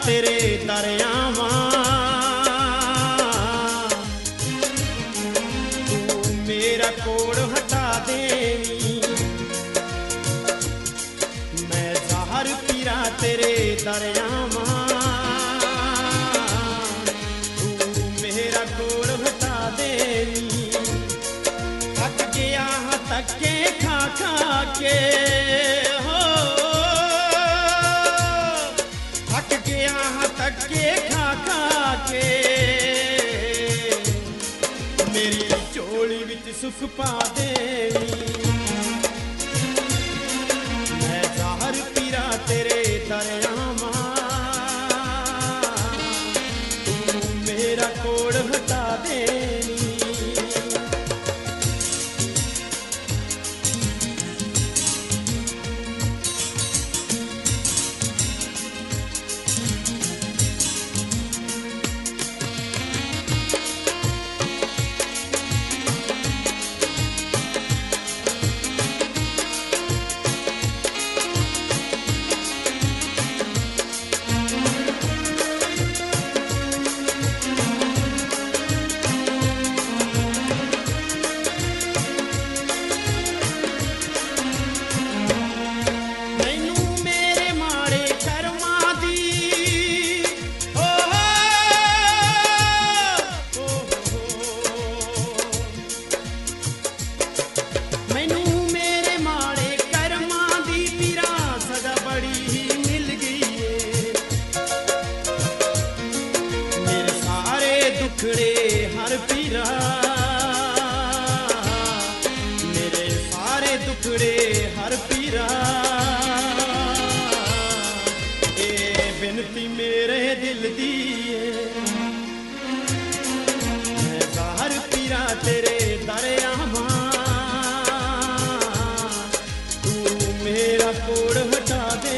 तेरे दरियावा, तू मेरा कोड़ हटा देवी। मैं जहर पीरा तेरे दरियावा, तू मेरा कोड़ हटा देवी। थक गया हाँ थके खा खा के, हो थक गया हाँ थके खा खा के। मेरी झोली विच सुख पा देवी। मैं जहर पीरा तेरे दरियावा, तू मेरा कोड़ हटा देवी। हर पीरा मेरे सारे दुखड़े हर पीरा। ए बिनती मेरे दिल दी मैं हर पीरा तेरे दरियावा, तू मेरा कोड़ हटा दे।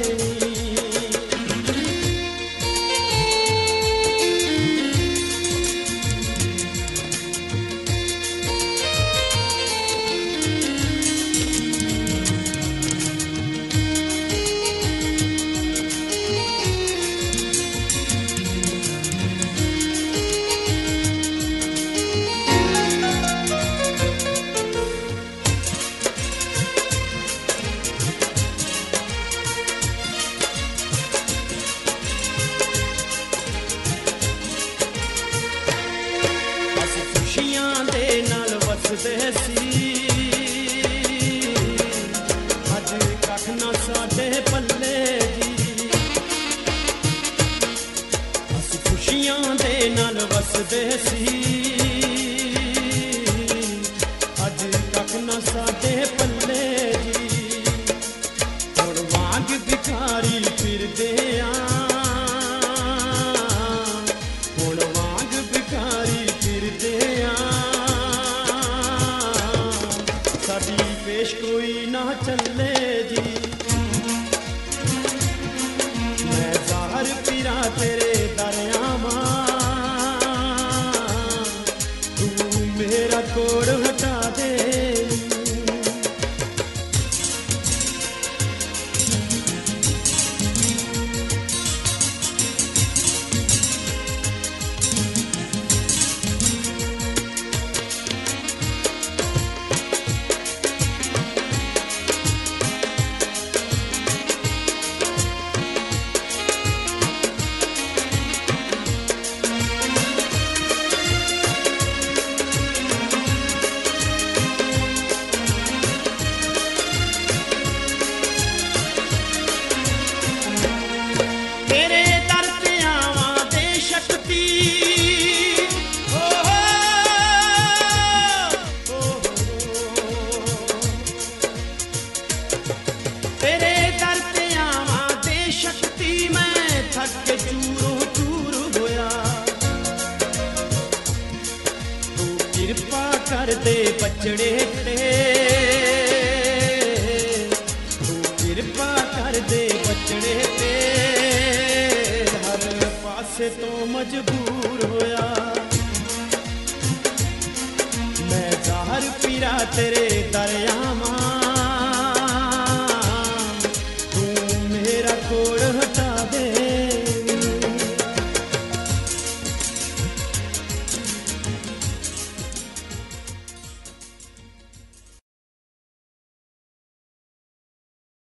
खुशियां दे नाल वसदे सी, अज कख ना साडे पल्ले जी। अस खुशियां दे नाल वसदे सी, अज कख ना साडे पल्ले जी। हुण वांग भिखारी फिरदे आ, हुण वांग भिखारी फिरदे आ। साडी पेश कोई ना चले जी। मैं जहर पीरा तेरे दरियावा, तू मेरा कोड़ हटा दे। कृपा कर दे बचड़े ते, तू कृपा कर दे बचड़े ते। हर पासे तो मजबूर होया, मैं जहर पीरा तेरे दरियावा,